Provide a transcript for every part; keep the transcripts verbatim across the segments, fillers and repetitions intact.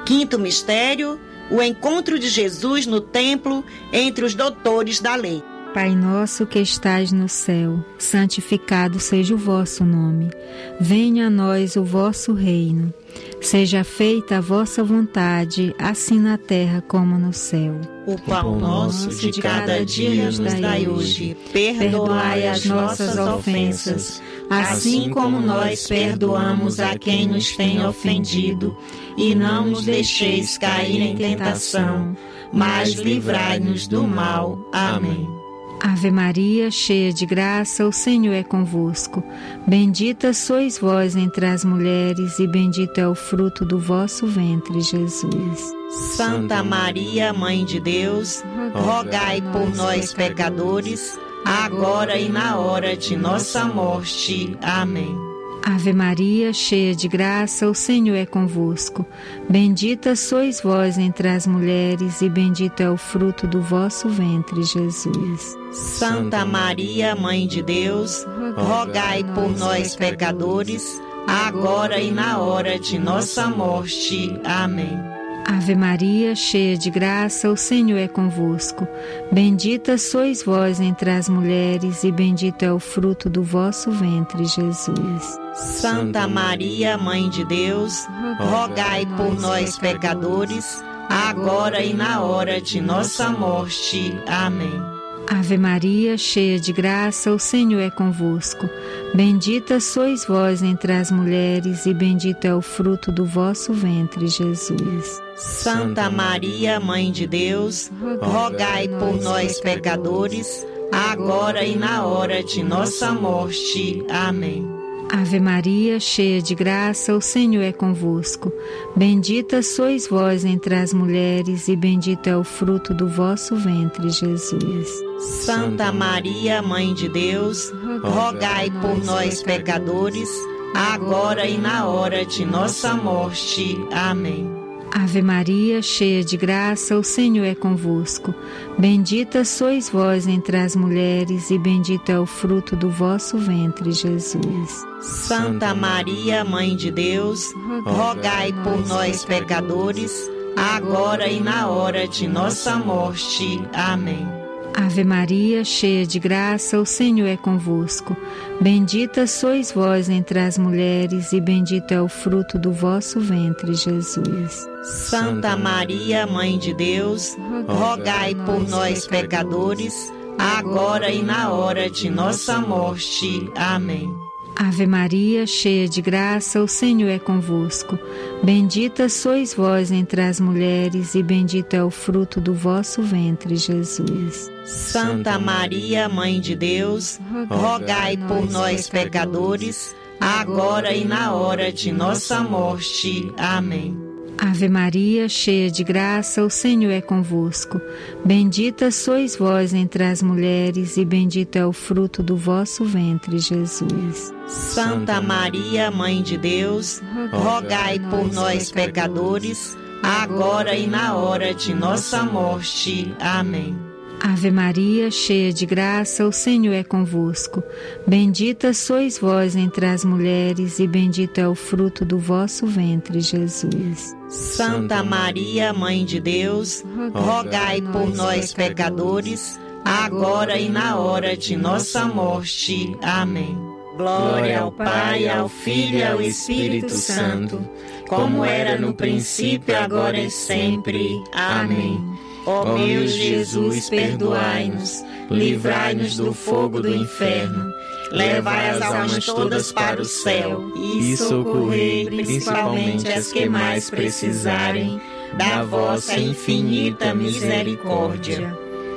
Quinto mistério, o encontro de Jesus no templo entre os doutores da lei. Pai nosso que estais no céu, santificado seja o vosso nome. Venha a nós o vosso reino. Seja feita a vossa vontade, assim na terra como no céu. O pão nosso de cada dia nos dai hoje. Perdoai as nossas ofensas, assim como nós perdoamos a quem nos tem ofendido. E não nos deixeis cair em tentação, mas livrai-nos do mal. Amém. Ave Maria, cheia de graça, o Senhor é convosco. Bendita sois vós entre as mulheres, e bendito é o fruto do vosso ventre, Jesus. Santa Maria, Mãe de Deus, rogai por nós, pecadores, agora e na hora de nossa morte. Amém. Ave Maria, cheia de graça, o Senhor é convosco. Bendita sois vós entre as mulheres, e bendito é o fruto do vosso ventre, Jesus. Santa Maria, Mãe de Deus, rogai por nós, pecadores, agora e na hora de nossa morte. Amém. Ave Maria, cheia de graça, o Senhor é convosco. Bendita sois vós entre as mulheres, e bendito é o fruto do vosso ventre, Jesus. Santa Maria, Mãe de Deus, rogai por nós, pecadores, agora e na hora de nossa morte. Amém. Ave Maria, cheia de graça, o Senhor é convosco. Bendita sois vós entre as mulheres, e bendito é o fruto do vosso ventre, Jesus. Santa Maria, Mãe de Deus, rogai por nós, pecadores, agora e na hora de nossa morte. Amém. Ave Maria, cheia de graça, o Senhor é convosco. Bendita sois vós entre as mulheres, e bendito é o fruto do vosso ventre, Jesus. Santa Maria, Mãe de Deus, rogai por nós, pecadores, agora e na hora de nossa morte. Amém. Ave Maria, cheia de graça, o Senhor é convosco. Bendita sois vós entre as mulheres, e bendito é o fruto do vosso ventre, Jesus. Santa Maria, Mãe de Deus, rogai por nós, pecadores, agora e na hora de nossa morte. Amém. Ave Maria, cheia de graça, o Senhor é convosco. Bendita sois vós entre as mulheres, e bendito é o fruto do vosso ventre, Jesus. Santa Maria, Mãe de Deus, rogai por nós, pecadores, agora e na hora de nossa morte. Amém. Ave Maria, cheia de graça, o Senhor é convosco. Bendita sois vós entre as mulheres, e bendito é o fruto do vosso ventre, Jesus. Santa Maria, Mãe de Deus, rogai por nós, pecadores, agora e na hora de nossa morte. Amém. Ave Maria, cheia de graça, o Senhor é convosco. Bendita sois vós entre as mulheres, e bendito é o fruto do vosso ventre, Jesus. Santa Maria, Mãe de Deus, rogai por nós, pecadores, agora e na hora de nossa morte. Amém. Ave Maria, cheia de graça, o Senhor é convosco. Bendita sois vós entre as mulheres, e bendito é o fruto do vosso ventre, Jesus. Santa Maria, Mãe de Deus, rogai por nós, pecadores, agora e na hora de nossa morte. Amém. Glória ao Pai, ao Filho e ao Espírito Santo, como era no princípio, agora e sempre. Amém. Ó meu Jesus, perdoai-nos, livrai-nos do fogo do inferno, levai as almas todas para o céu e socorrei principalmente as que mais precisarem da vossa infinita misericórdia.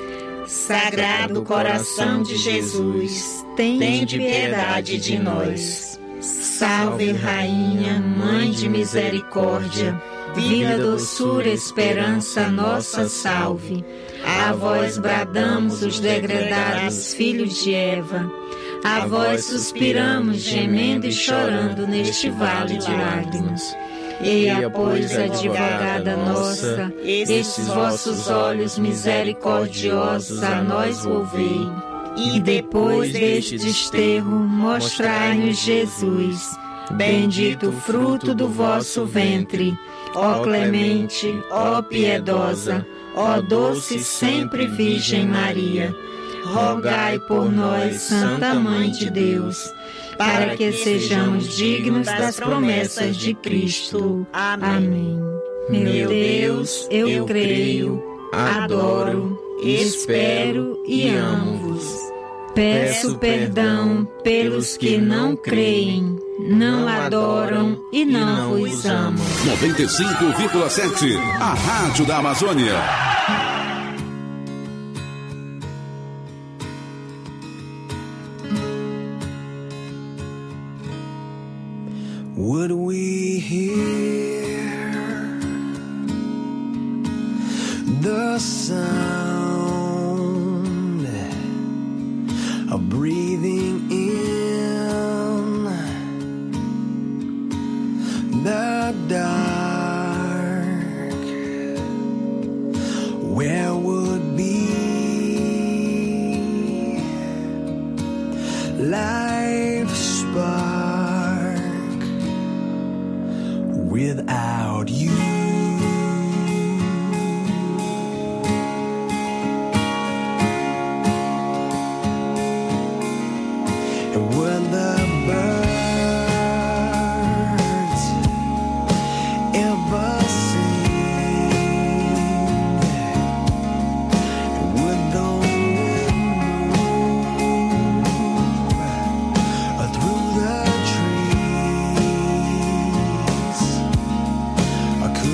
Sagrado coração de Jesus, tende piedade de nós. Salve, Rainha, Mãe de misericórdia, vida, doçura, esperança, nossa salve. A vós bradamos os degredados filhos de Eva, a vós suspiramos, gemendo e chorando neste vale de lágrimas. Eia, pois, advogada nossa, estes vossos olhos misericordiosos a nós volvei, e depois deste desterro mostrai-nos Jesus, bendito o fruto do vosso ventre. ó clemente, ó piedosa, ó doce sempre Virgem Maria, rogai por nós, Santa Mãe de Deus, para que sejamos dignos das promessas de Cristo. Amém. Meu Deus, eu creio, adoro, espero e amo-vos. Peço perdão pelos que não creem, não adoram e não vos amam. noventa e cinco vírgula sete, a Rádio da Amazônia. Would we hear the sound of breathing in the dark? Where would be life's spark without you? And when the birds ever sing, would the wind move through the trees? Or could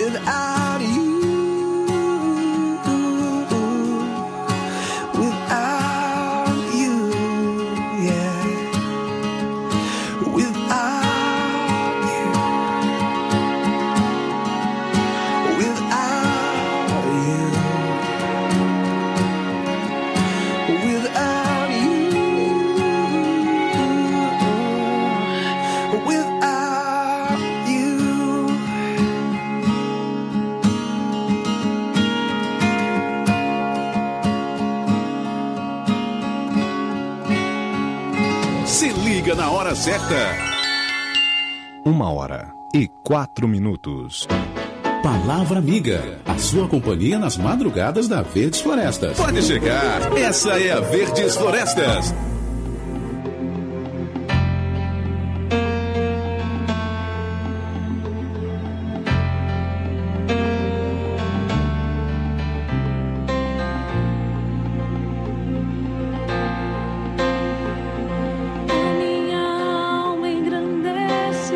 without you, without you, yeah, without you, without you, without you, without you. Se liga na hora certa. Uma hora e quatro minutos. Palavra Amiga, a sua companhia nas madrugadas da Verdes Florestas. Pode chegar, essa é a Verdes Florestas. Minha alma engrandece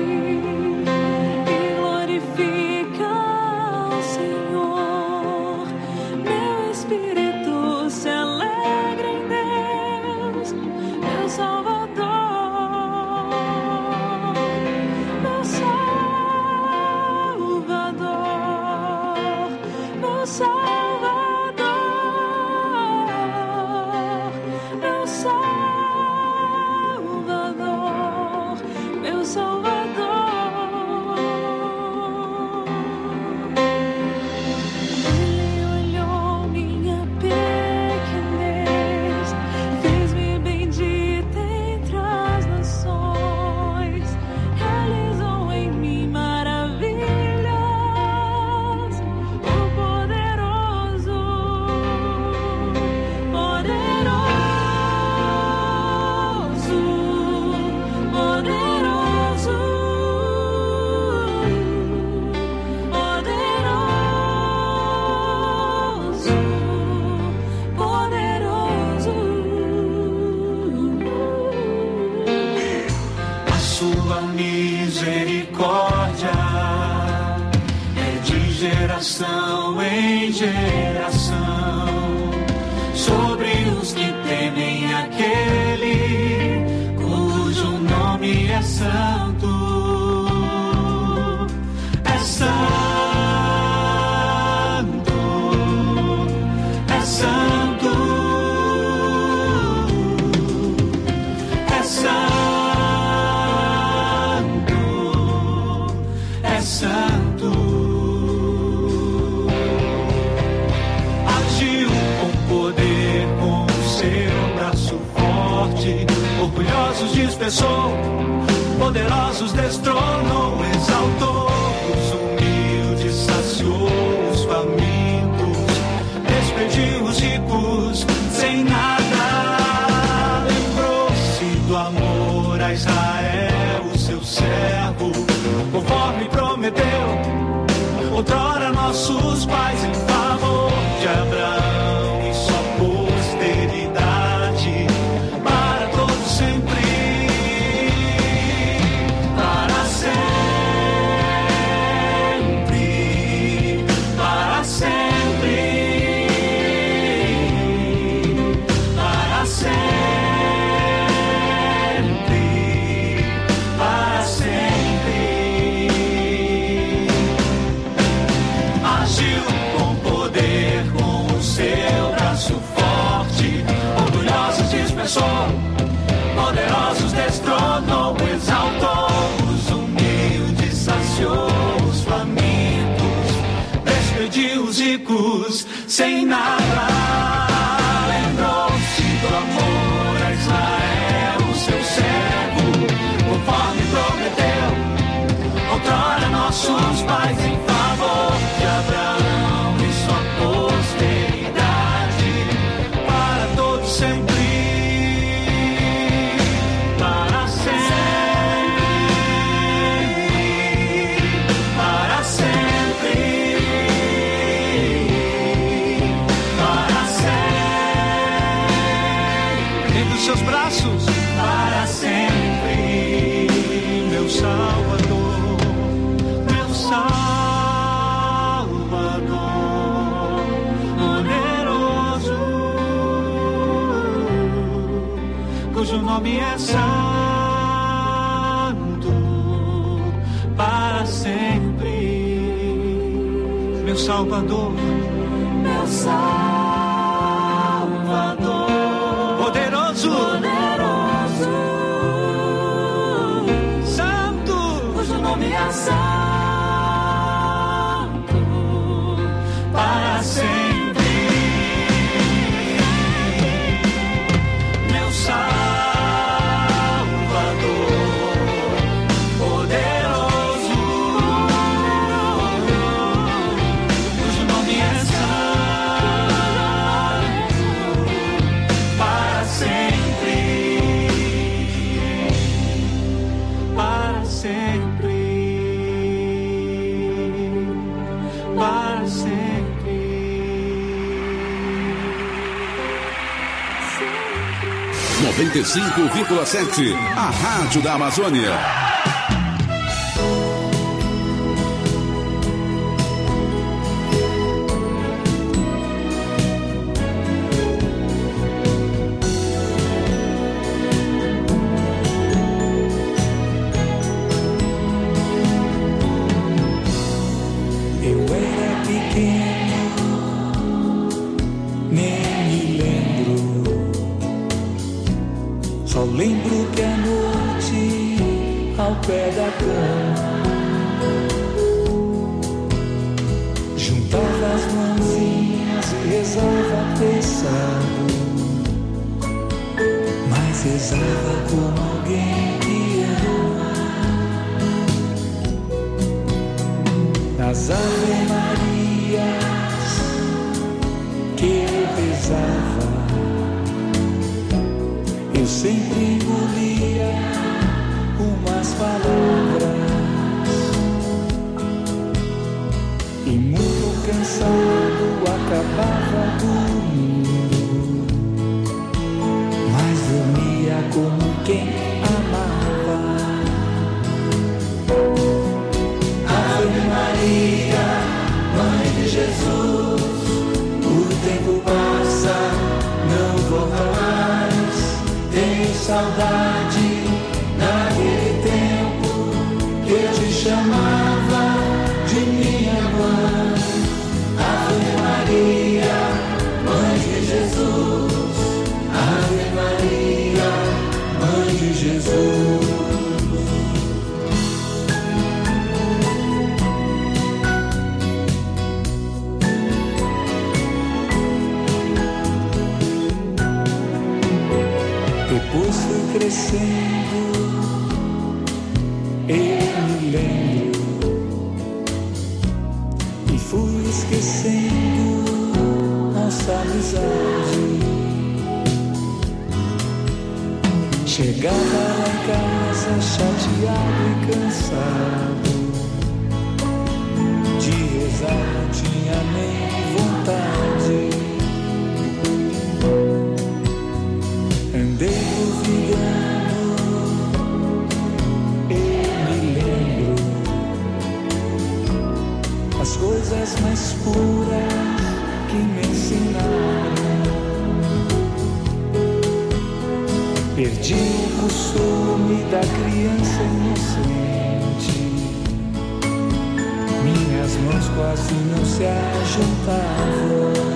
e glorifica o Senhor. Meu espírito se alegra em Deus, meu Salvador, meu Salvador, meu Salvador, meu Salvador, meu Salvador. Ele olhou minha pequenez, fez-me bendita entre as nações, realizou em mim maravilhas, o poderoso, poderoso, poderoso, poderoso, poderoso. A sua misericórdia é de geração em geração sobre os que temem aquele cujo nome é santo. É santo, é santo, é santo, é santo. Agiu com poder, com o seu braço forte, orgulhosos dispersou, poderosos destronou, exaltou os humildes, saciou os famintos, despediu os ricos sem nada. Lembrou-se do amor a Israel, o seu servo, conforme prometeu outrora nossos pais, em favor de Abraão e sua posteridade, para todos sempre, para sempre, para sempre, para sempre, para sempre. Agiu com poder, com o seu braço forte, orgulhosos dispersou, poderosos destronou, exaltou os humildes, saciou os famintos, despediu os ricos sem nada. Lembrou-se do amor a Israel, o seu servo, conforme prometeu outrora nossos pais, em favor de Abraão e sua posteridade, para todos sempre, para sempre, para sempre, para sempre. nome é santo para sempre. Meu Salvador, meu Salvador, poderoso, poderoso, santo, cujo nome é santo para sempre. Meu Salvador, poderoso, cujo nome é santo para sempre, para sempre, para sempre. noventa e cinco vírgula sete, a Rádio da Amazônia. Eu era pequeno, nem me lembro. Só lembro que à noite, ao pé da cama, juntava as mãozinhas e rezava pensando, mas rezava como alguém que errou. Nas Ave Marias que eu rezava, eu sempre engolia umas palavras e muito cansado acabava dormindo, mas dormia como quem amava. Ave Maria, Mãe de Jesus, o tempo passa, não volta mais. Tenho saudade daquele tempo que eu te chamava de minha mãe. Ave Maria, Mãe de Jesus. Ave Maria, Mãe de Jesus. Depois fui crescendo, eu me lembro, e fui esquecendo nossa amizade. Chegava lá em casa chateado e cansado, de rezar não tinha nem vontade. Andei duvidando, eu me lembro, as coisas mais puras que me ensinaram. Perdi o costume da criança inocente, minhas mãos quase não se ajuntavam.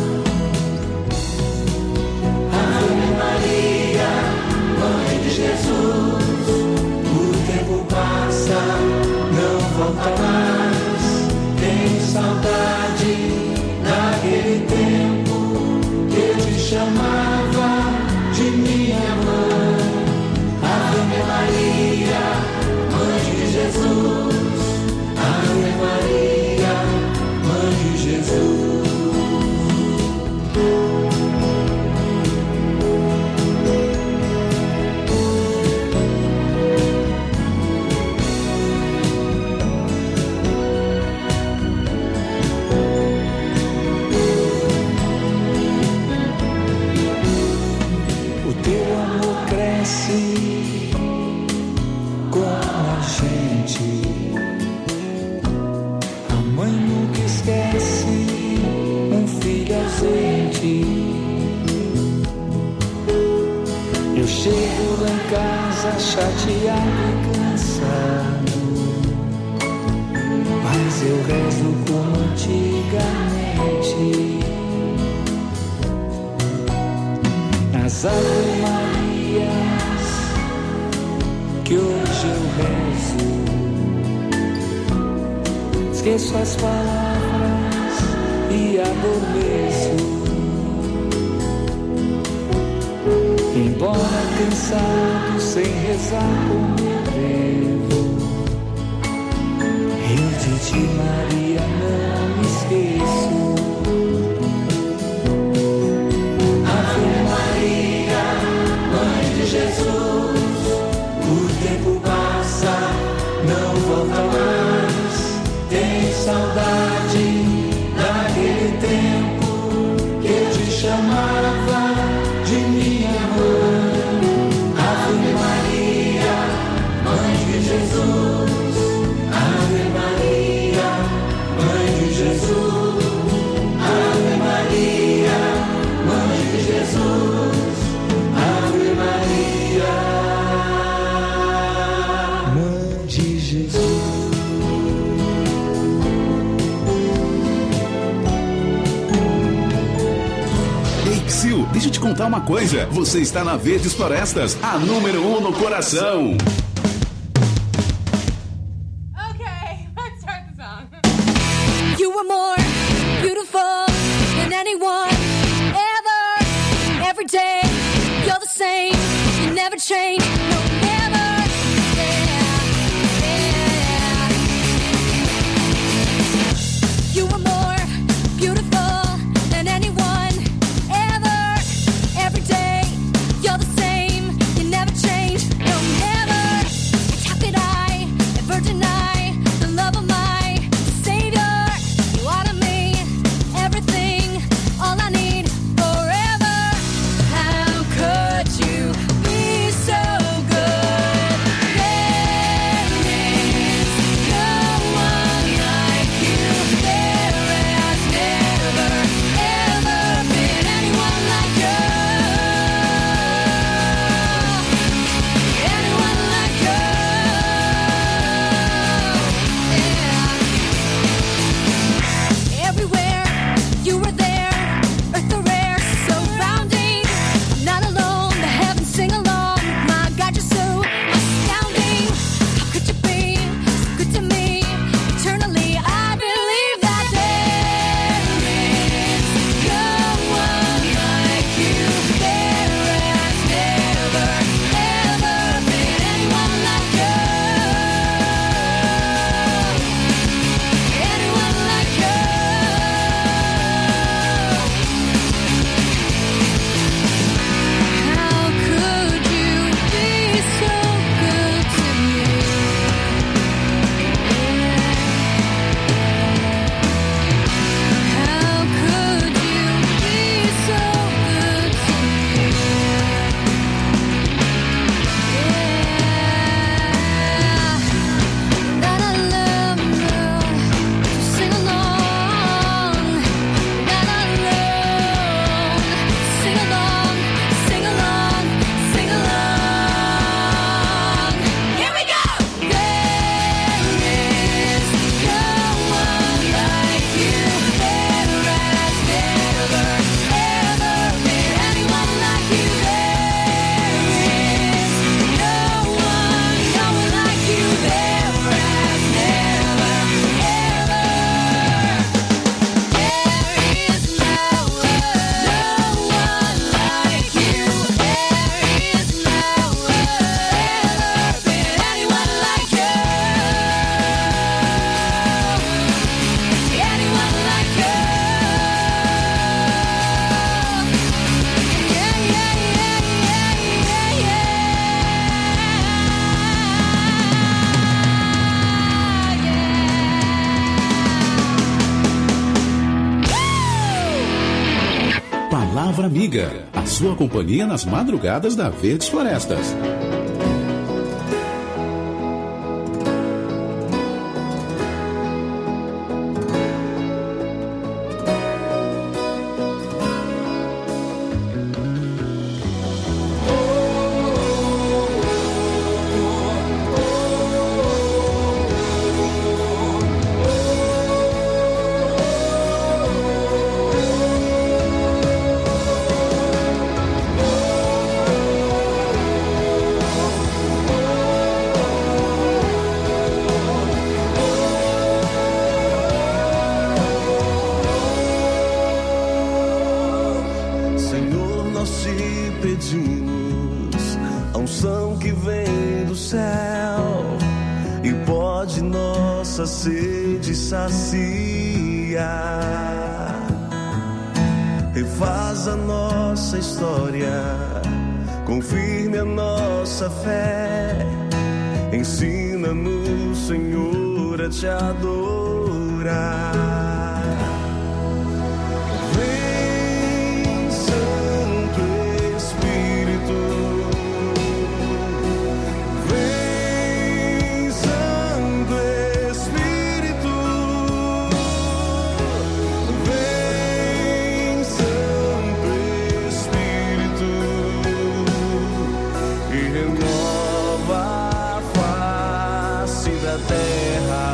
Maria, Mãe de Jesus, o tempo passa, não volta mais. Tenho saudade daquele tempo que eu te chamava de minha mãe. Ave Maria, Mãe de Jesus. Ave Maria, Mãe de Jesus. Eu chego casa chateado e cansado, mas eu rezo como antigamente. As Ave Marias que hoje eu rezo, esqueço as palavras e adormeço. Embora cansado, sem rezar como eu devo, eu de ti, Maria, não me esqueço. Ave Maria, Mãe de Jesus, o tempo passa, não volta mais. Tenho saudade daquele tempo que eu te chamava de minha mãe. Ave Maria, Mãe de Jesus. Ave Maria, Mãe de Jesus. Ave Maria, Mãe de Jesus. Ave Maria, Mãe de Jesus. Deixa eu te contar uma coisa. Você está na Verdes Florestas, a número um no coração. Okay, let's start the song. You were more beautiful than anyone ever. Every day, you're the same. You never change. No, never. Yeah, yeah. You were more beautiful than anyone. Every day, you're the same, you never change, no, never. And how could I ever deny the love of my Savior? You are to me everything, all I need forever. How could you be so good? There is no one like you. There has never, ever been anyone like you. Palavra Amiga, a sua companhia nas madrugadas da Verdes Florestas. pedimos a unção que vem do céu e pode nossa sede saciar. Refaz a nossa história, confirme a nossa fé, ensina-nos, Senhor, a te adorar. Vem, Santo Espírito, vem, Santo Espírito, vem, Santo Espírito, e renova a face da terra.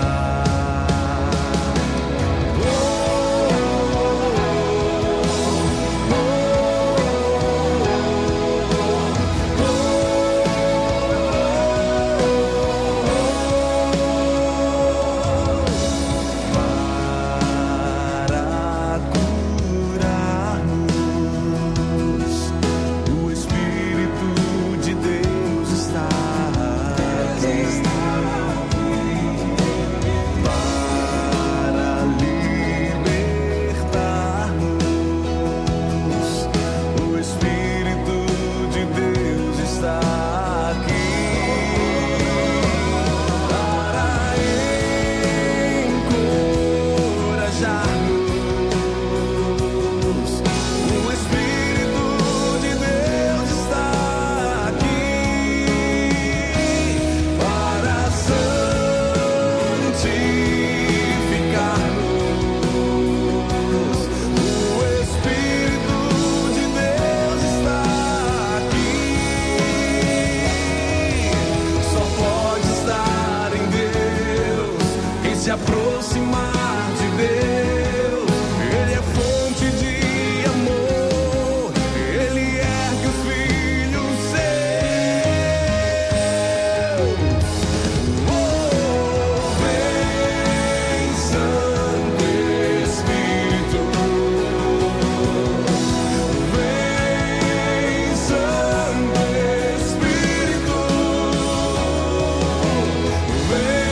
Se aproximar de Deus, Ele é fonte de amor, Ele ergue os filhos seus. Oh, vem, Santo Espírito, vem, Santo Espírito, vem.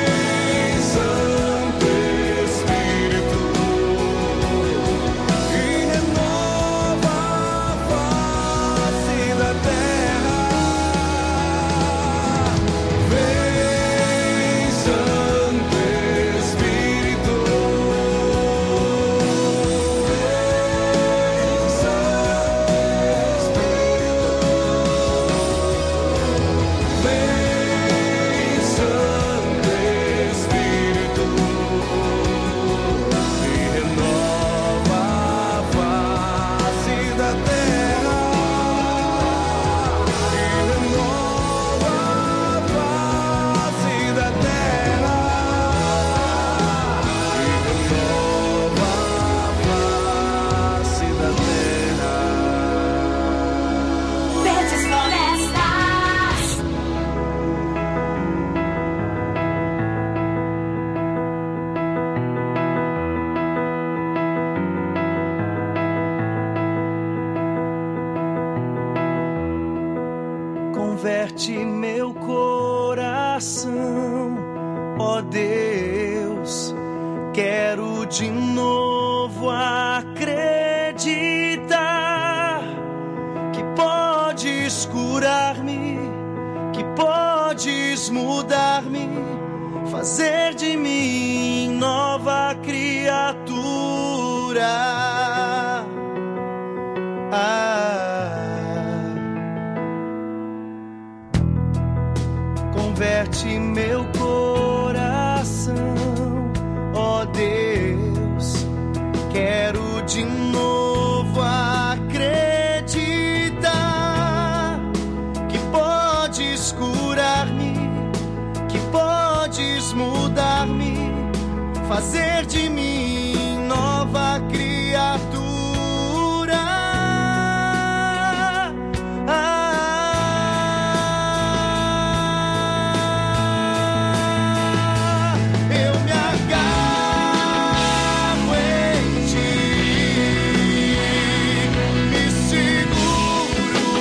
Converte meu coração, ó Deus, quero de novo acreditar que podes curar-me, que podes mudar-me, fazer de mim nova criatura. Ah, converte meu coração, ó Deus, quero de novo acreditar que podes curar-me, que podes mudar-me, fazer de mim nova criatura. Seguro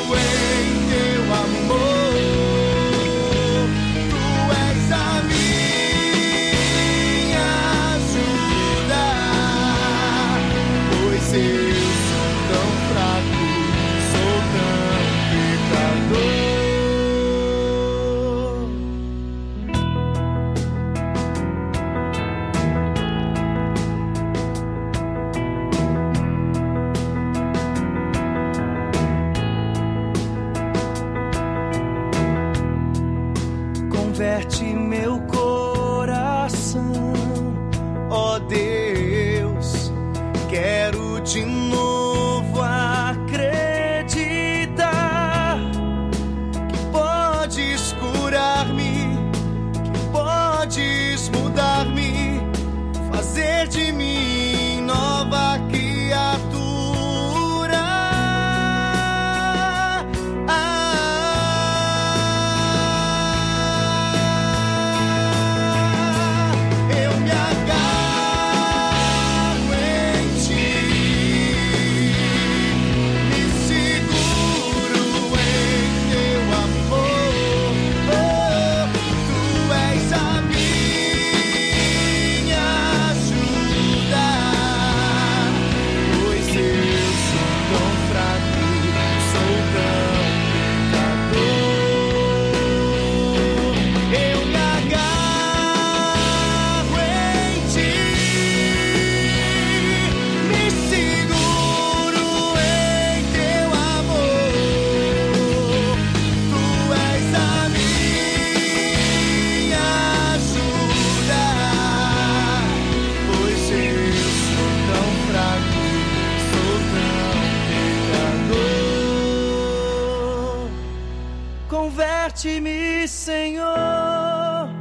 Converte-me, Senhor.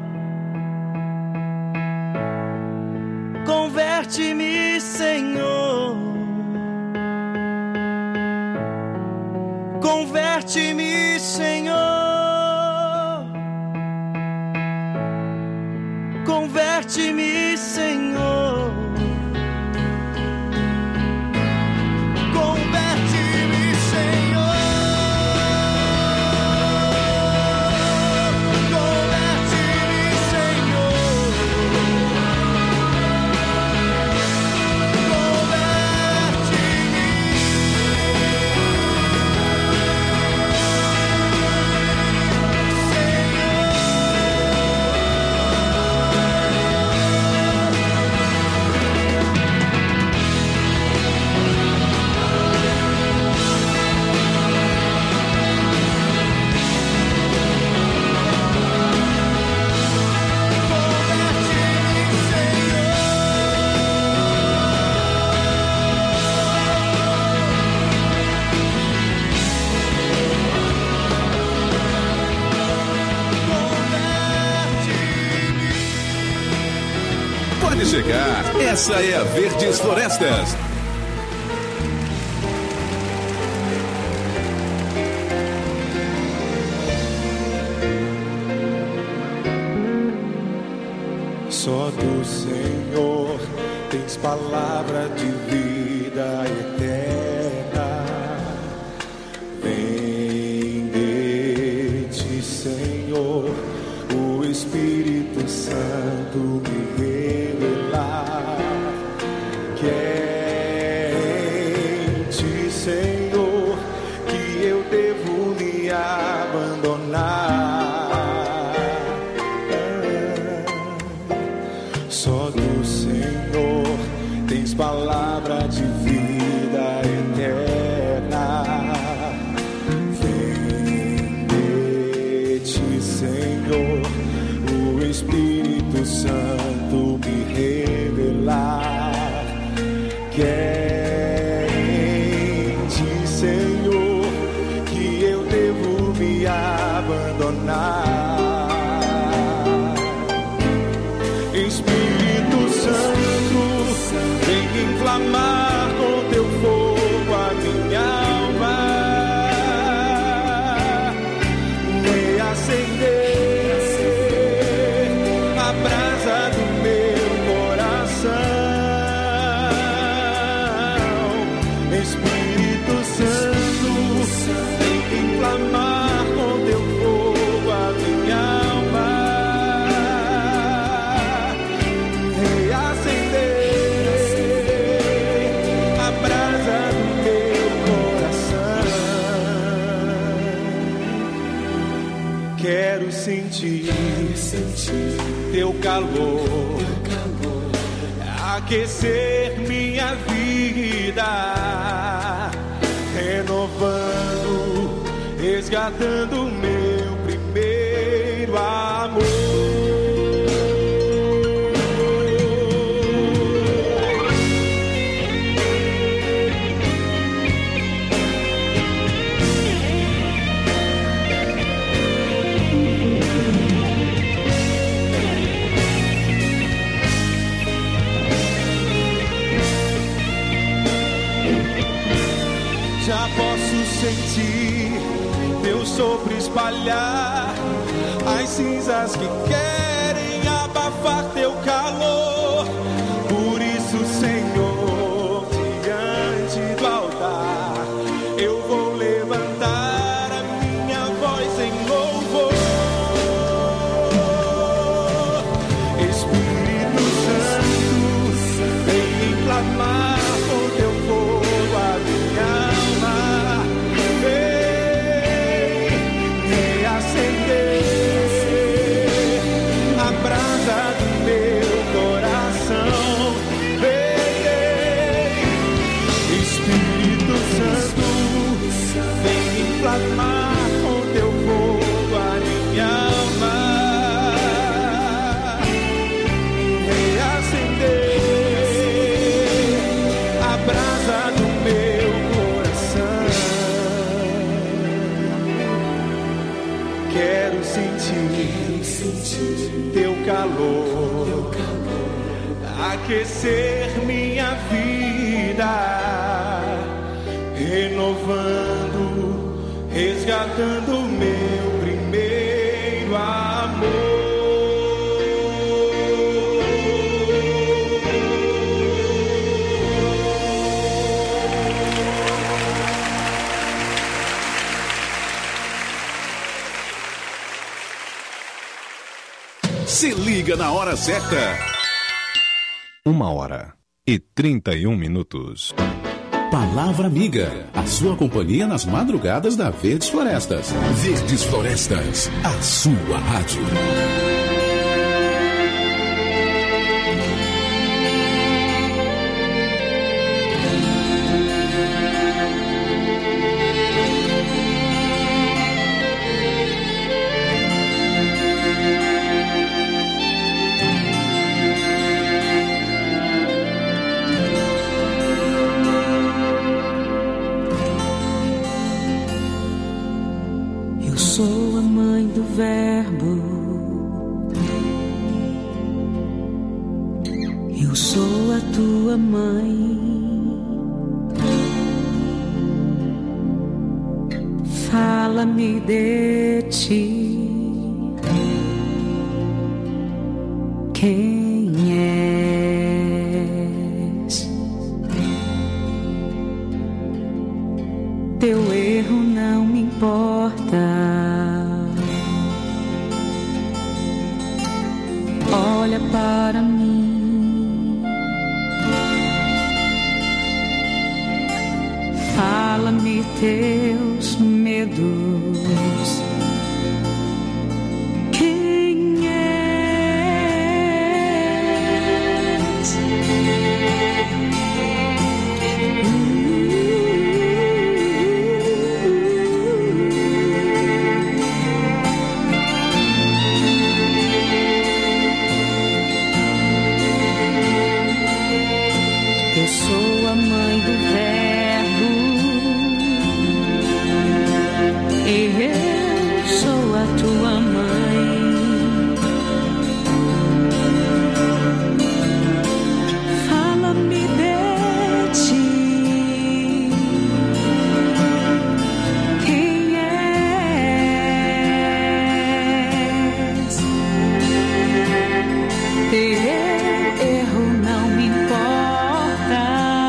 Converte-me, Senhor. Converte-me, Senhor. Converte-me, Senhor. Converte-me, Senhor. Pode chegar, essa é a Verdes Florestas. Só do Senhor tens palavra de vida eterna. Vem de ti, Senhor, o Espírito Santo me revelar. Que é em ti, Senhor, que eu devo me abandonar. Só do Senhor tens palavra de vida eterna. Vem de ti, Senhor, o Espírito Santo me revelar. Que é em ti, Senhor, que eu devo me abandonar. Espírito Santo, vem inflamar com teu fogo a minha alma, reacender a brasa do meu coração. Espírito Santo, vem inflamar com teu fogo a minha alma, quero sentir, sentir teu calor, teu calor, aquecer minha vida, renovando, resgatando meu primeiro amor. Já posso sentir teu sopro espalhar as cinzas que querem abafar teu calor. Por isso, Senhor, diante do altar, eu vou levantar a minha voz em louvor. Espírito Santo, vem inflamar com teu fogo a minha alma. Quero teu calor, aquecer minha vida, renovando, resgatando meu primeiro amor. Se liga na hora certa. Uma hora e trinta e um minutos. Palavra Amiga, a sua companhia nas madrugadas da Verdes Florestas. Verdes Florestas, a sua rádio. Sou a mãe do Verbo, eu sou a tua mãe. Fala-me de ti, quem és? Teu erro não me importa. Olha para mim, fala-me teus medos, quem és? Eu sou a mãe do Verbo, e eu sou a tua mãe. Fala-me de ti, quem és? Teu erro não me importa.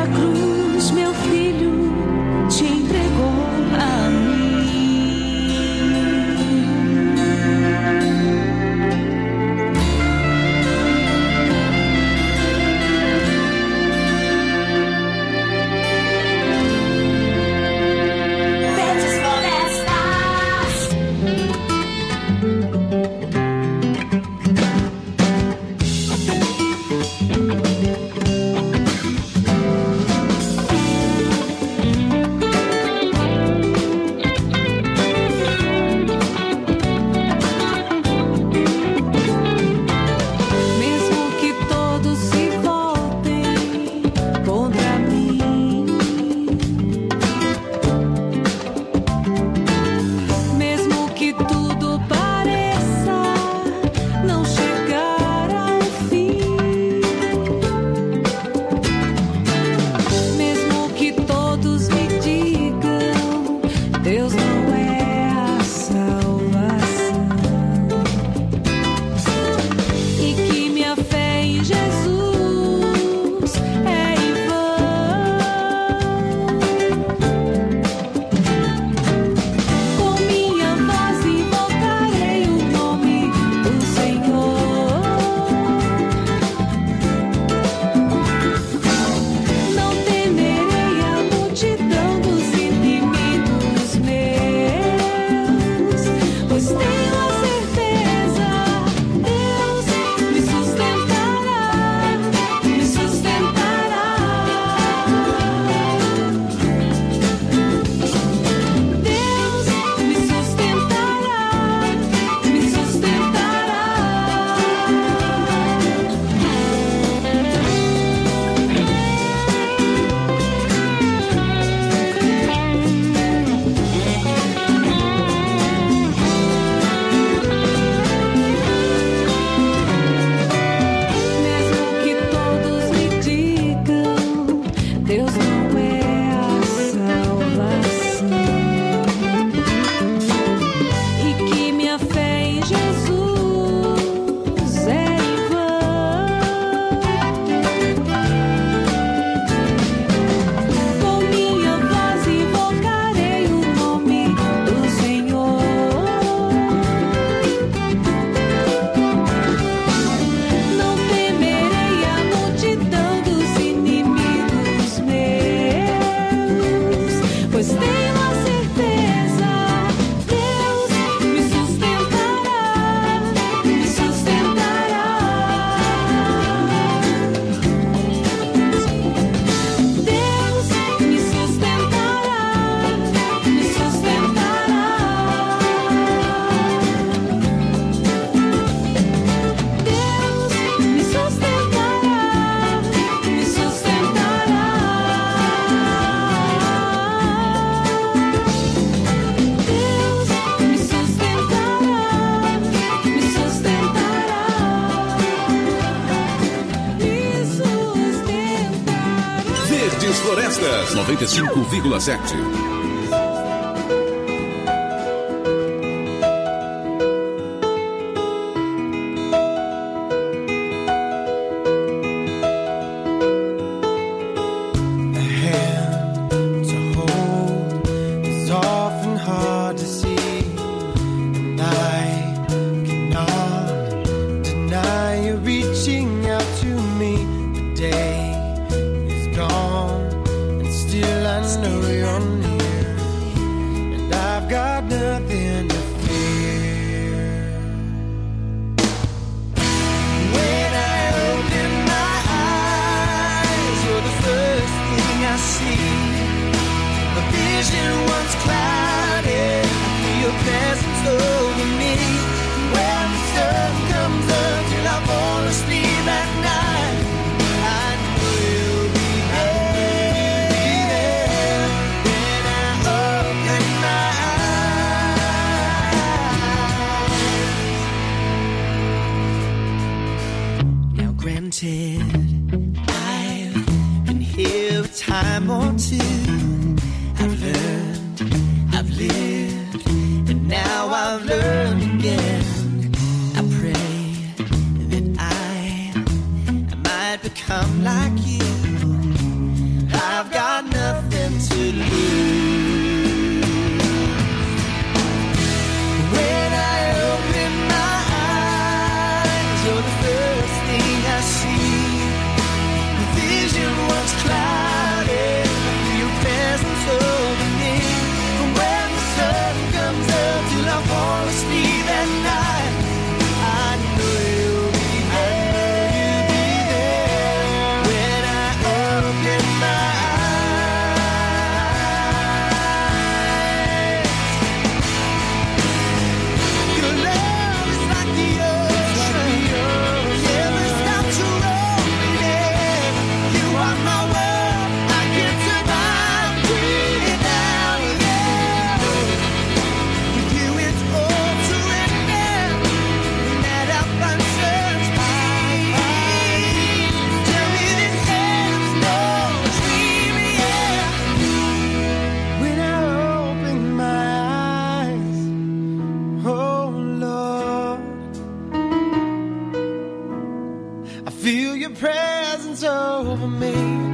na cruz, meu filho te entregou a mim. noventa e cinco vírgula sete. Become like you. I feel your presence over me.